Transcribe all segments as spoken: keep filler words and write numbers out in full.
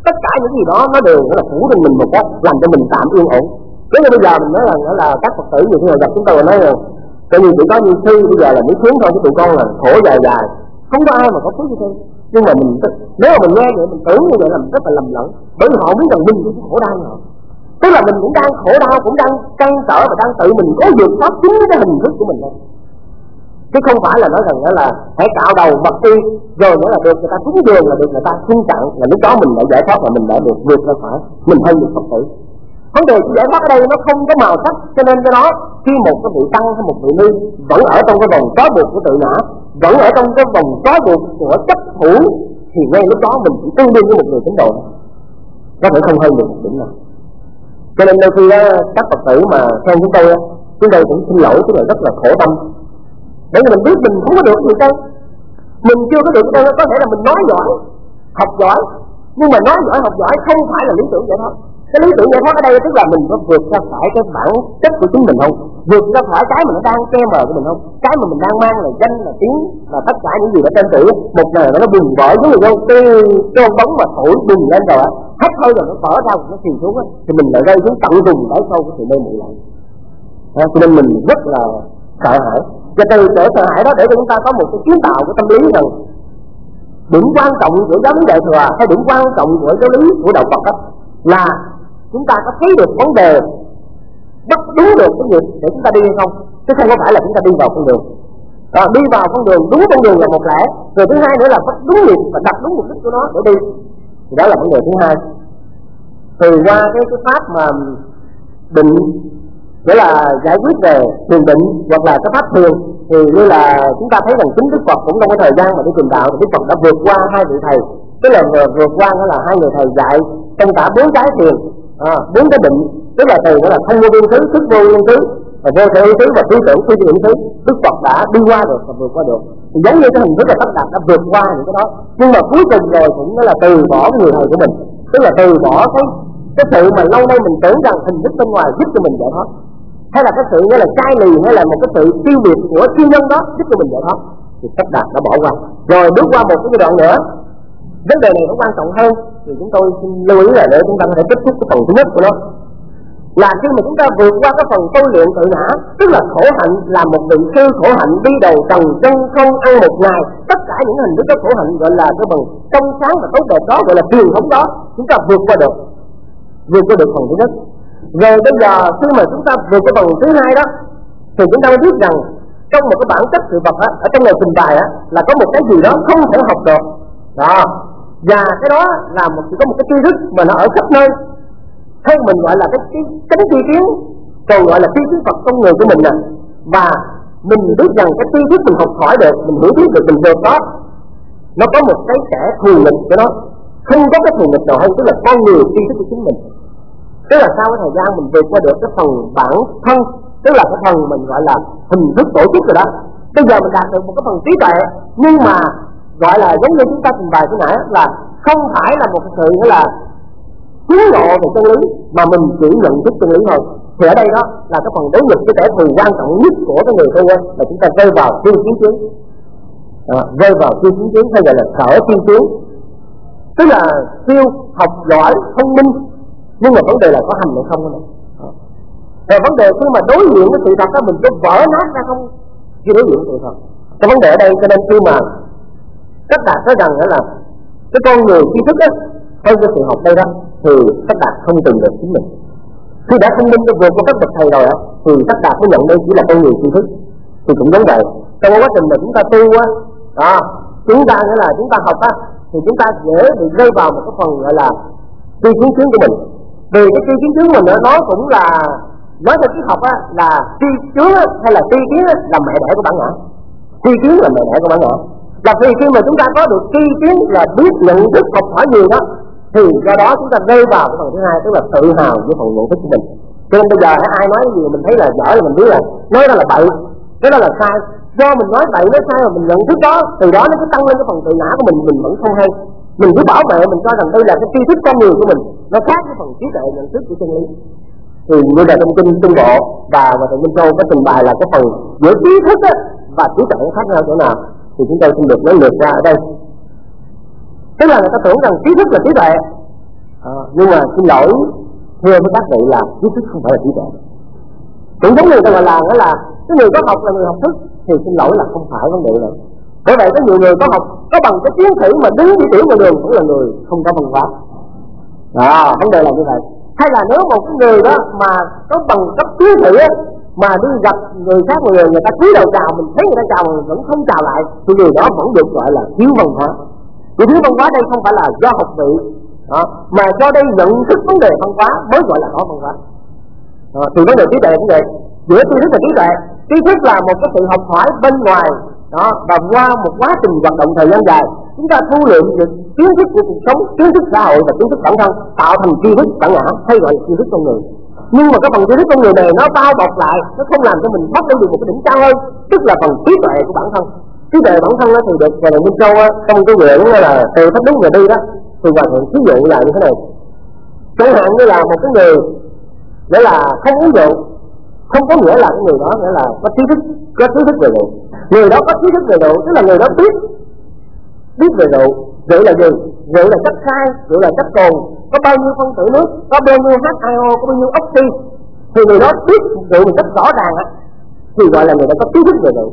tất cả những gì đó nó đều là phủ lên mình một cách làm cho mình tạm yên ổn. Nếu như bây giờ mình nói là nghĩa là các Phật tử nhiều khi gặp chúng tôi nói là tự nhiên chỉ có như sư bây giờ là miễn phí thôi, chứ tụi con là khổ dài dài, không có ai mà có phước như thế. Nhưng mà mình nếu mà mình nghe vậy mình tưởng như vậy là mình rất là lầm lẫn, bởi vì họ biết rằng mình cũng khổ đau rồi. Tức là mình cũng đang khổ đau, cũng đang căng trở và đang tự mình cố vượt thoát chính cái hình thức của mình thôi, chứ không phải là nói rằng là hãy cạo đầu bật đi rồi nữa là được người ta cúng dường, là được người ta xưng tặng, là lúc đó mình đã giải thoát, là mình đã được vượt ra khỏi mình hơn được Phật tử. Vấn đề giải thoát ở đây nó không có màu sắc, cho nên cái đó khi một cái vị tăng hay một vị ni vẫn ở trong cái vòng trói buộc của tự ngã, vẫn ở trong cái vòng trói buộc của chấp thủ, thì ngay lúc đó mình chỉ tương đương với một người tín đồ, có thể không hơn được một điểm nào. Cho nên đôi khi các Phật tử mà xem chúng tôi, chúng tôi cũng xin lỗi, chúng tôi rất là khổ tâm, bởi vì mình biết mình không có được gì đâu, mình chưa có được đâu. Có thể là mình nói giỏi, học giỏi, nhưng mà nói giỏi học giỏi không phải là lý tưởng vậy thôi. Cái lý tưởng giải thoát ở đây tức là mình có vượt ra khỏi cái bản chất của chính mình không, vượt ra khỏi cái mà nó đang che mờ của mình không, cái mà mình đang mang là danh là tiếng là tất cả những gì ở trên tử, một ngày nó bùng vỡ giống như đâu cái cái bóng mà thổi bùng lên rồi á, hết hơi rồi nó vỡ ra nó chìm xuống á, thì mình lại rơi xuống tận cùng đáy sâu của sự mê muội lại. Cho nên mình rất là sợ hãi, và từ chỗ sợ hãi đó để cho chúng ta có một cái kiến tạo của tâm lý rằng điểm quan trọng của giáo lý Đại Thừa hay điểm quan trọng của giáo lý của đạo Phật đó là chúng ta có thấy được vấn đề, bắt đúng được cái việc để chúng ta đi hay không, chứ không có phải là chúng ta đi vào con đường. À, đi vào con đường, đúng con đường là một lẽ, rồi thứ hai nữa là bắt đúng việc và đặt đúng mục đích của nó để đi, thì đó là vấn đề thứ hai. Từ qua cái cái pháp mà định, nghĩa là giải quyết về thiền định hoặc là cái pháp thiền, thì như là chúng ta thấy rằng chính Đức Phật cũng trong cái thời gian mà đi truyền đạo thì Đức Phật đã vượt qua hai vị thầy, tức là vượt qua đó là hai người thầy dạy trong cả bốn cái thiền, à, bốn cái định, tức là từ đó là không vô biên thứ, thức vô biên thứ, và vô thể thứ và tư tưởng phi tưởng thứ. Đức Phật đã đi qua được và vượt qua được, thì giống như cái hình thức là tất đạt đã vượt qua những cái đó, nhưng mà cuối cùng rồi cũng đó là từ bỏ người thầy của mình, tức là từ bỏ cái cái sự mà lâu nay mình tưởng rằng hình thức bên ngoài giúp cho mình giải thoát, hay là cái sự nghĩa là cai lì, hay là một cái sự tiêu biệt của chuyên nhân đó giúp cho mình giải thoát, thì tất đạt đã bỏ qua rồi bước qua một cái giai đoạn nữa. Vấn đề này nó quan trọng hơn, thì chúng tôi xin lưu ý là để chúng ta có thể kết thúc cái phần thứ nhất của nó, là khi mà chúng ta vượt qua cái phần tôi luyện tự ngã, tức là khổ hạnh là một vị sư khổ hạnh đi đầu trần chân không ăn một ngày, tất cả những hình thức của khổ hạnh gọi là cái phần trong sáng và tốt đẹp đó, gọi là truyền thống đó, chúng ta vượt qua được, vượt qua được phần thứ nhất. Rồi bây giờ khi mà chúng ta vượt qua phần thứ hai đó, thì chúng ta mới biết rằng trong một cái bản chất sự vật á, ở trong lời trình bày á, là có một cái gì đó không thể học được đó, và cái đó là một có một cái tri thức mà nó ở khắp nơi, hay mình gọi là cái cái cánh tri kiến, còn gọi là tri kiến Phật trong người của mình nè. Và mình biết rằng cái tri thức mình học hỏi được, mình hiểu biết được, mình vượt đó, nó có một cái kẻ thù nghịch của nó, không có cái thù nghịch nào hơn, tức là con người tri thức của chính mình. Tức là sau cái thời gian mình vượt qua được cái phần bản thân, tức là cái phần mình gọi là hình thức tổ chức rồi đó, bây giờ mình đạt được một cái phần trí tuệ, nhưng mà gọi là giống như chúng ta trình bày cái nãy là không phải là một sự nghĩa là tiến lộ về chân lý, mà mình chỉ nhận thức chân lý thôi. Thì ở đây đó là cái phần đối nghịch, cái kẻ thù quan trọng nhất của cái người tu là chúng ta rơi vào tiêu chiến chiến, à, rơi vào tiêu chiến chiến hay gọi là sở tiêu chiến, tức là siêu học giỏi thông minh, nhưng mà vấn đề là có hành hay không đó. Rồi vấn đề khi mà đối diện với sự thật đó, mình có vỡ nát ra không khi đối diện với sự thật. Cái vấn đề ở đây cho nên khi mà tất đạt nói rằng đó là cái con người tri thức á hơn cái sự học đây đó, thì tất đạt không tìm được chính mình. Khi đã thông minh được vượt qua các bậc thầy rồi á, thì tất đạt mới nhận đây chỉ là con người tri thức. Thì cũng giống vậy, trong quá trình mà chúng ta tu á, đó, chúng ta nghĩa là chúng ta học á, thì chúng ta dễ bị rơi vào một cái phần gọi là tri kiến chứng của mình. Vì cái tri kiến chứng của mình nữa, nó cũng là nói theo triết học á, là tri chướng hay là tri kiến là mẹ đẻ của bản ngã. Tri kiến là mẹ đẻ của bản ngã, là vì khi mà chúng ta có được tri kiến là biết nhận thức học hỏi nhiều đó, thì do đó chúng ta rơi vào cái phần thứ hai, tức là tự hào với phần nhận thức của mình. Cho nên bây giờ ai nói gì mình thấy là dở là mình biết là nói đó là bậy, cái đó là sai. Do mình nói bậy nói sai mà mình nhận thức đó, từ đó nó cứ tăng lên cái phần tự ngã của mình, mình vẫn không hay. Mình cứ bảo vệ mình cho rằng đây là cái tri thức con người của mình, nó khác với phần trí tuệ nhận thức của chân lý. Thì như là trong kinh Trung Bộ và và thầy Minh Châu có trình bày là cái phần giữa trí thức á, và trí tuệ khác nhau chỗ nào, thì chúng tôi xin được nói lượt ra ở đây. Tức là người ta tưởng rằng trí thức là trí tuệ, À, nhưng mà xin lỗi thưa với các vị là trí thức không phải là trí tuệ. Cũng giống như người ta gọi là nghĩa là cái người có học là người học thức, thì xin lỗi là không phải vấn đề này. Bởi vậy có nhiều người có học có bằng cái tiến sĩ mà đứng đi tiểu ngoài đường cũng là người không có văn hóa. Đó, vấn đề là như vậy. Hay là nếu một cái người đó mà có bằng cấp tiến sĩ á, mà đi gặp người khác người người ta cúi đầu chào, mình thấy người ta chào mình vẫn không chào lại, thì người đó vẫn được gọi là thiếu văn hóa. Vì thiếu văn hóa đây không phải là do học vị đó, mà do đây nhận thức vấn đề văn hóa mới gọi là có văn hóa. Đó, thì vấn đề trí tuệ cũng vậy. Giữa tri thức và trí tuệ, trí thức là một cái sự học hỏi bên ngoài đó, và qua một quá trình hoạt động thời gian dài, chúng ta thu lượm được kiến thức của cuộc sống, kiến thức xã hội và kiến thức bản thân, tạo thành tri thức bản ngã hay gọi là tri thức con người. Nhưng mà cái phần tri thức con người này nó bao bọc lại, nó không làm cho mình phát lên được một cái đỉnh cao hơn, tức là phần trí tuệ của bản thân. Trí tuệ bản thân đó thì được Ngài Minh Châu trong cái quyển là từ thách đúng người đi đó, thì Hòa Thượng ví dụ là như thế này. Chẳng hạn như là một cái người nghĩa là không uống rượu, không có nghĩa là cái người đó nghĩa là có trí thức, có trí thức về rượu. Người đó có trí thức về rượu, tức là người đó biết biết về rượu. Rượu là gì? Rượu là chất khai, rượu là chất cồn, có bao nhiêu phân tử nước, có bao nhiêu H hai O, có bao nhiêu oxy, thì người đó biết rượu một cách rõ ràng á, thì gọi là người đó có trí thức về rượu.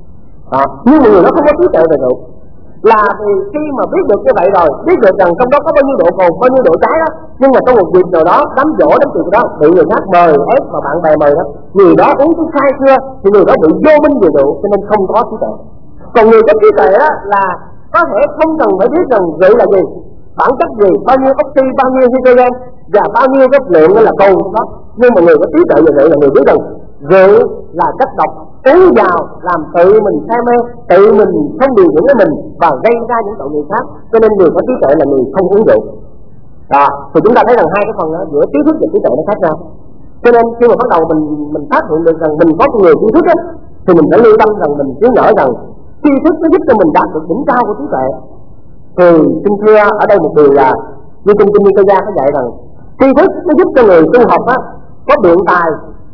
À, nhưng mà người đó không có trí tuệ về rượu. Là thì khi mà biết được như vậy rồi, biết được rằng trong đó có bao nhiêu độ cồn, bao nhiêu độ trái đó, nhưng mà trong một dịp nào đó đám dỗ đám tiệc đó bị người khác mời ép và bạn bè mời đó, người đó uống cái say chưa thì người đó bị vô minh về rượu, cho nên không có trí tuệ. Còn người có trí tuệ đó là có thể không cần phải biết rằng rượu là gì, bản chất gì, bao nhiêu oxy, bao nhiêu hydrogen và bao nhiêu cái lượng là cồn đó, nhưng mà người có trí tuệ về rượu là người biết rằng rượu là chất độc, uống vào làm tự mình say mê, tự mình không điều khiển với mình và gây ra những tội nghiệp khác, cho nên người có trí tuệ là người không uống rượu. Đó, thì chúng ta thấy rằng hai cái phần đó, giữa trí thức và trí tuệ nó khác nhau. Cho nên khi mà bắt đầu mình mình phát hiện được rằng mình có con người trí thức á, thì mình phải lưu tâm rằng mình nhớ nhở rằng tri thức nó giúp cho mình đạt được đỉnh cao của trí tuệ. Thì xin thưa ở đây một điều là như trong kinh Nikaya có dạy rằng tri thức nó giúp cho người tu học á có biện tài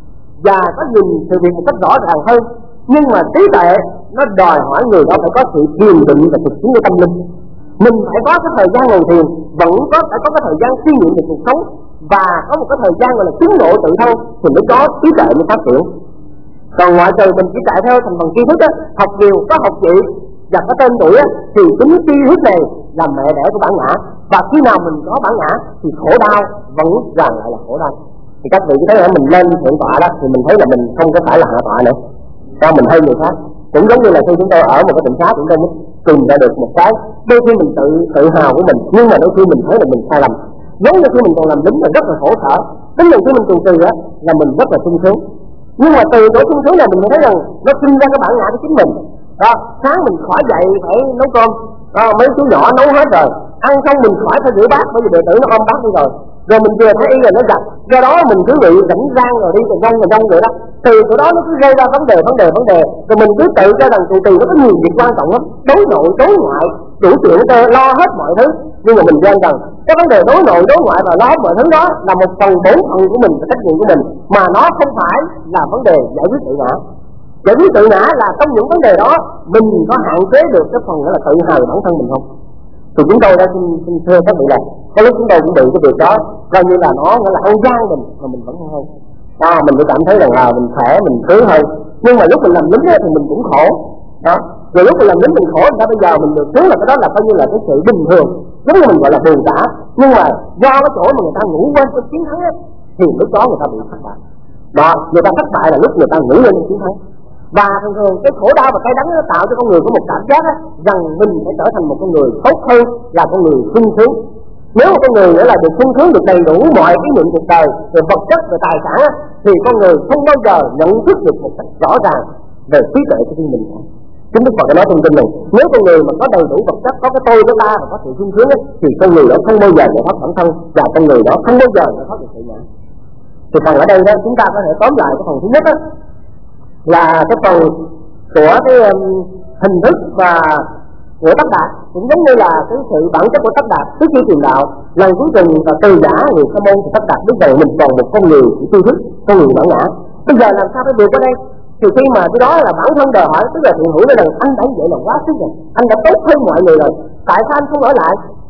và có nhìn sự việc một cách rõ ràng hơn, nhưng mà trí tuệ nó đòi hỏi người đó phải có sự thiền định và thực chiến của tâm linh. Mình phải có cái thời gian ngồi thiền, vẫn có phải có cái thời gian suy nghĩ về cuộc sống và có một cái thời gian gọi là chứng ngộ tự thân thì mới có trí tuệ mới phát triển. Còn ngoại trừ mình chỉ chạy theo thành phần tri thức á, học nhiều có học chị và có tên tuổi á, thì chính tri thức này là mẹ đẻ của bản ngã, và khi nào mình có bản ngã thì khổ đau vẫn rằng lại là khổ đau. Thì các vị thấy là mình lên thượng tọa đó thì mình thấy là mình không có phải là hạ tọa nữa, cho mình hơi người khác. Cũng giống như là khi chúng tôi ở một cái tỉnh xá chúng tôi mới tìm ra được một cái đôi khi mình tự tự hào của mình, nhưng mà đôi khi mình thấy là mình sai lầm. Giống như khi mình còn làm lính là rất là khổ sở, đến lần khi mình tù trì á là mình rất là sung sướng. Nhưng mà từ chỗ sung sướng này mình thấy rằng nó sinh ra cái bản ngã của chính mình. Đó, sáng mình khỏi dậy phải nấu cơm, đó, mấy chú nhỏ nấu hết rồi, ăn xong mình khỏi phải rửa bát bởi vì đệ tử nó ôm bát đi rồi. Rồi mình vừa thấy y rồi nó giặt, do đó mình cứ bị rảnh rang rồi đi rồi rong rồi rong vậy đó. Từ chỗ đó nó cứ gây ra vấn đề vấn đề vấn đề, rồi mình cứ tự cho rằng tù trì nó có nhiều việc quan trọng lắm, đối nội đối ngoại đủ chuyện cơ, lo hết mọi thứ. Nhưng mà mình quên rằng cái vấn đề đối nội đối ngoại và lo hết mọi thứ đó là một phần bổn phận của mình và trách nhiệm của mình, mà nó không phải là vấn đề giải quyết tự ngã. Giải quyết tự ngã là trong những vấn đề đó mình có hạn chế được cái phần đó là tự hào bản thân mình không. Thì chúng tôi đã xin, xin thưa các vị là có lúc chúng tôi cũng bị cái việc đó coi như là nó nghĩa là ăn gian mình mà mình vẫn không hay. À, mình cũng cảm thấy rằng là mình khỏe, mình sướng hơn. Nhưng mà lúc mình làm lính thì mình cũng khổ đó. Rồi lúc mình làm lính mình khổ, ra bây giờ mình được sướng là cái đó là coi như là cái sự bình thường, giống như mình gọi là buồn tả. Nhưng mà do cái chỗ mà người ta ngủ quên cái chiến thắng ấy, thì lúc đó người ta bị thất bại. Đó, người ta thất bại là lúc người ta ngủ quên chiến thắng. Và thường thường cái khổ đau và cay đắng nó tạo cho con người có một cảm giác á, rằng mình phải trở thành một con người tốt hơn là con người sung sướng. Nếu một con người nữa là được sung sướng, được đầy đủ mọi cái niệm cuộc đời, về vật chất, về tài sản á, thì con người không bao giờ nhận thức được một cách rõ ràng về trí tuệ của riêng mình. Chính Đức Phật đã nói trong kinh này, nếu con người mà có đầy đủ vật chất, có cái tôi, cái ta và có sự sung sướng á, thì con người đó không bao giờ giải thoát bản thân, và con người đó không bao giờ giải thoát được tự ngã. Thì phần ở đây đó chúng ta có thể tóm lại cái phần thứ nhất á, là cái phần của cái um, hình thức và của Tất Đạt, cũng giống như là cái sự bản chất của Tất Đạt trước khi truyền đạo. Lần cuối cùng và từ giả người Sa môn thì Tất Đạt biết rằng mình còn một con người chỉ tri thức, con người bản ngã. Bây giờ làm sao phải vượt qua đây? Thì khi mà cái đó là bản thân đòi hỏi, tức là thiện hữu nói rằng anh đã vậy là quá sức rồi, anh đã tốt hơn mọi người rồi, tại sao anh không ở lại?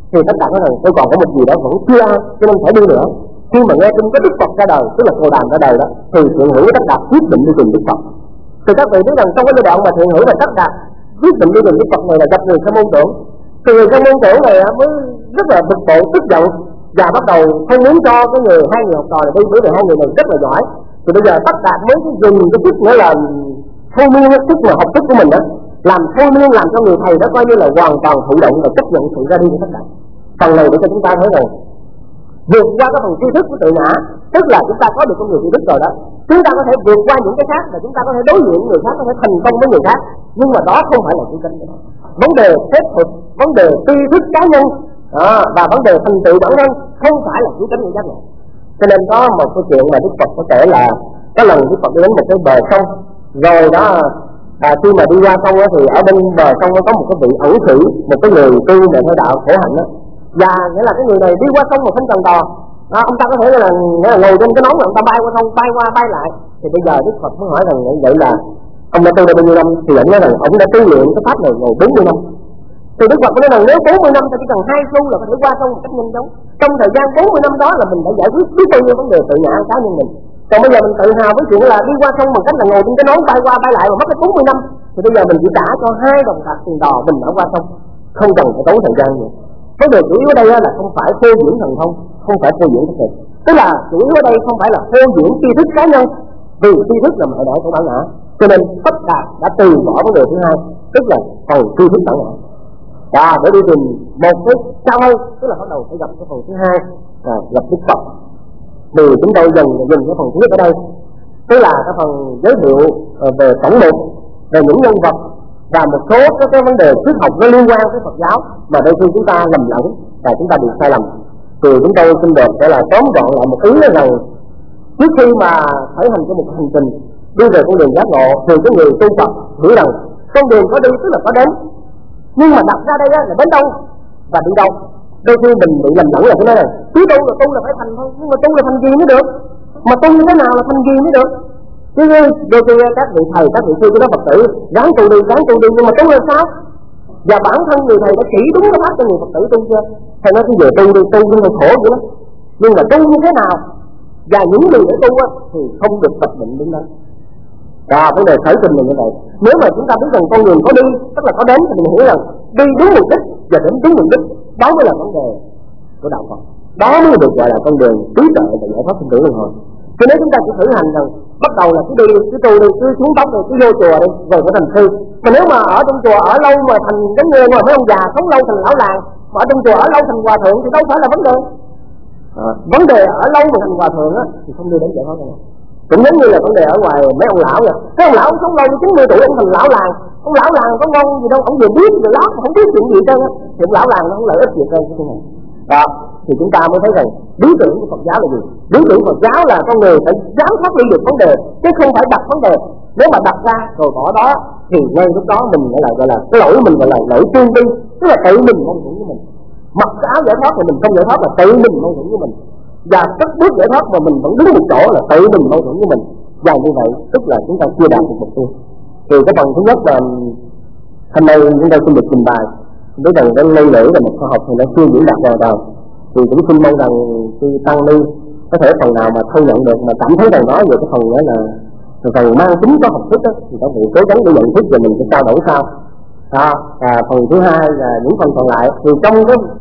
thì tất cả nói rằng tôi còn có một gì đó vẫn chưa ăn, cho nên phải đi nữa. Khi mà nghe tin có Đức Phật ra đời, tức là Bồ Đàm ra đời đó, thì Thiện Hữu với Tất Đạt quyết định đi tìm Đức Phật. Thì các vị biết rằng trong cái giai đoạn mà Thiện Hữu và Tất Đạt quyết định đi tìm Đức Phật này là gặp người Sa môn tưởng. Thì người Sa môn tưởng này mới rất là bực bội, tức giận và bắt đầu không muốn cho cái người hai người học trò này đi, bởi vì hai người này rất là giỏi. Thì bây giờ Tất Đạt mới dùng cái chức nữa là thôi miên cái chức mà học thức của mình đó, làm thôi miên làm cho người thầy đó coi như là hoàn toàn thụ động và chấp nhận sự ra đi của Tất Đạt. Phần này để cho chúng ta thấy rằng vượt qua cái phần tri thức của tự ngã, tức là chúng ta có được con người tri thức rồi đó, chúng ta có thể vượt qua những cái khác và chúng ta có thể đối diện người khác, có thể thành công với người khác, nhưng mà đó không phải là tri thức. Vấn đề phép thuật, vấn đề tri thức cá nhân à, và vấn đề thành tựu bản thân không phải là tri thức người giác ngộ. Cho nên có một câu chuyện mà Đức Phật có kể là có lần Đức Phật đi đến một cái bờ sông, rồi đó à, khi mà đi qua sông đó, thì ở bên bờ sông có một cái vị ẩn sĩ, một cái người tu về theo đạo khổ hạnh đó. Và nghĩa là cái người này đi qua sông mà không cần đò, à, ông ta có thể là, nghĩa là ngồi trên cái nón mà ông ta bay qua sông, bay qua bay lại. Thì bây giờ Đức Phật mới hỏi rằng vậy là ông đã tu được bao nhiêu năm? Thì ông nói rằng ông đã tu luyện cái pháp này ngồi bốn mươi năm. Thì Đức Phật nói rằng nếu bốn mươi năm thì chỉ cần hai xu là có thể qua sông một cách nhanh chóng. Trong thời gian bốn mươi năm đó là mình đã giải quyết biết bao nhiêu vấn đề tự ngã cá nhân mình. Còn bây giờ mình tự hào với chuyện là đi qua sông bằng cách là ngồi trên cái nón bay qua bay lại mà mất cái bốn mươi năm, thì bây giờ mình chỉ trả cho hai đồng bạc tiền đò mình đã qua sông, không cần phải tốn thời gian nữa. Vấn đề chủ yếu ở đây là không phải phô diễn thần thông, không phải phô diễn thực lực, tức là chủ yếu ở đây không phải là phô diễn tri thức cá nhân, vì tri thức là mẹ đẻ của bản ngã. Cho nên Tất Đạt đã từ bỏ vấn đề thứ hai, tức là phần tri thức bản ngã, và để đi tìm một cái cao hơn, tức là bắt đầu phải gặp cái phần thứ hai, à, gặp Đức Phật. Thì chúng tôi dần dần cái phần thứ nhất ở đây, tức là cái phần giới thiệu về tổng mục, về những nhân vật và một số các cái vấn đề triết học nó liên quan với Phật giáo mà đôi khi chúng ta lầm lẫn và chúng ta bị sai lầm. Thì chúng tôi xin được để là tóm gọn lại một ý là rằng trước khi mà khởi hành cho một hành trình đi về con đường giác ngộ, thì cái người tu Phật hiểu rằng con đường có đi tức là có đến, nhưng mà đặt ra đây là đến đâu và đi đâu. Đôi khi mình bị lầm lẫn là cái nói này, cứ tu là tu là phải thành thôi, nhưng mà tu là thành gì mới được, mà tu như thế nào là thành gì mới được. Chứ đôi khi các vị thầy, các vị sư của Phật tử gắng tu đi, gắng tu đi, nhưng mà tu là sao? Và bản thân người thầy đã chỉ đúng cái pháp cho người Phật tử tu chưa? Thầy nói cái về tu đi, tu nhưng mà khổ vậy đó. Nhưng mà tu như thế nào? Và những người để tu á, thì không được tập định đúng đó. Và vấn đề khởi trình là như vậy. Nếu mà chúng ta biết rằng con đường có đi, tức là có đến, thì mình hiểu rằng đi đúng mục đích và đến đúng mục đích, đó mới là vấn đề của đạo Phật. Đó mới được gọi là con đường trí tuệ và giải thoát sinh tử luân hồi. Cho nếu chúng ta chỉ thử hành rằng bắt đầu là cứ đi, cứ tu đi, cứ xuống tóc rồi, cứ vô chùa đi, rồi phải thành sư. Còn nếu mà ở trong chùa ở lâu mà thành giống như mà mấy ông già sống lâu thành lão làng, mà ở trong chùa ở lâu thành hòa thượng thì đâu phải là vấn đề. À, vấn đề ở lâu mà thành hòa thượng á thì không đi đến giải thoát đâu. Cũng giống như là vấn đề ở ngoài mấy ông lão vậy. Mấy ông lão ông sống lâu đến chín mươi tuổi ông thành lão làng, ông lão làng có ngon gì đâu, ông vừa biết vừa lát mà không biết chuyện gì hết. Thì ông lão làng nó không lợi ích gì hơn cái này. Đó, thì chúng ta mới thấy rằng lý tưởng của Phật giáo là gì? Lý tưởng Phật giáo là con người phải giám sát lý được vấn đề, chứ không phải đặt vấn đề. Nếu mà đặt ra rồi bỏ đó thì ngay lúc đó mình gọi là gọi là cái lỗi mình gọi là lỗi tương vi, tức là tự mình mâu thuẫn với mình. Mặc cái áo giải thoát thì mình không giải thoát là tự mình mâu thuẫn với mình, và tất bước giải thoát mà mình vẫn đứng một chỗ là tự mình mâu thuẫn với mình. Và như vậy tức là chúng ta chưa đạt được mục tiêu. Thì cái phần thứ nhất là hôm nay chúng ta xin được trình bày đối rằng cái ngôn ngữ là một khoa học thì nó chưa diễn đạt hoàn toàn. Thì cũng xin mong rằng khi tăng ni có thể phần nào mà thu nhận được, mà cảm thấy rằng nói về cái phần nữa là phần mang tính có học thức đó, thì các vị cố gắng để nhận thức và mình sẽ trao đổi sau. Đó, và phần thứ hai là những phần còn lại thì trong cái